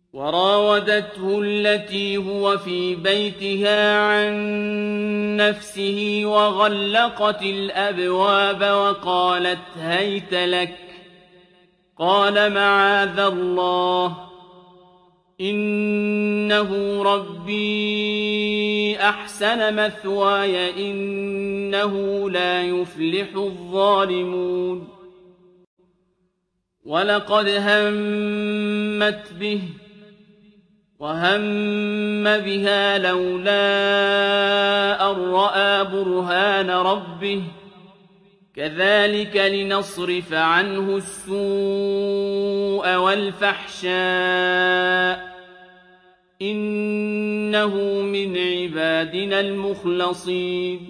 وراودته التي هو في بيتها عن نفسه وغلقت الأبواب وقالت هيت لك قال معاذ الله إنه ربي أحسن مثواي إنه لا يفلح الظالمون ولقد همت به وهم بها لولا أن رأى برهان ربه كذلك لنصرف عنه السوء والفحشاء إنه من عبادنا المخلصين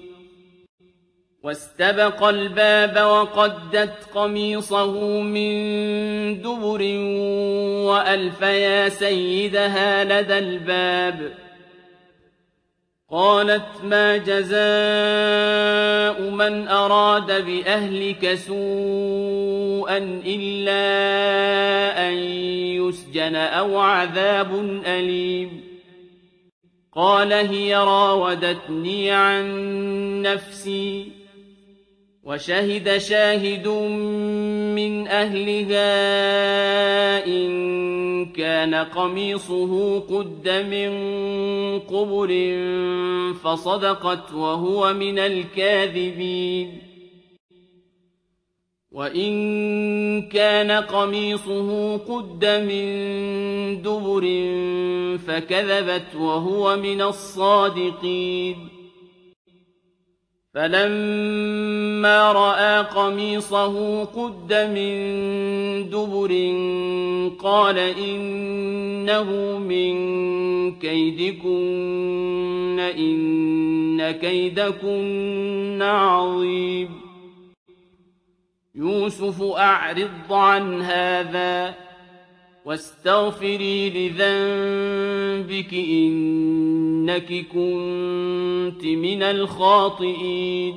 واستبق الباب وقدت قميصه من دبر وألف يا سيدها لدى الباب قالت ما جزاء من أراد بأهلك سوءا إلا أن يسجن أو عذاب أليم قال هي راودتني عن نفسي وشهد شاهد من أهلها إن كان قميصه قد من قبل فصدقت وهو من الكاذبين وإن كان قميصه قد من دبر فكذبت وهو من الصادقين فلما رأى قميصه قد من دبر قال إنه من كيدكن إن كيدكن عظيم يوسف أعرض عن هذا واستغفري لذنبك إنك كنت من الخاطئين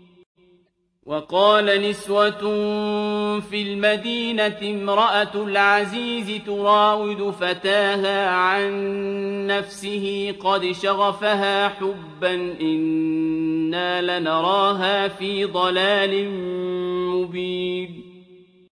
وقال نسوة في المدينة امرأة العزيز تراود فتاها عن نفسه قد شغفها حبا إنا لنراها في ضلال مبين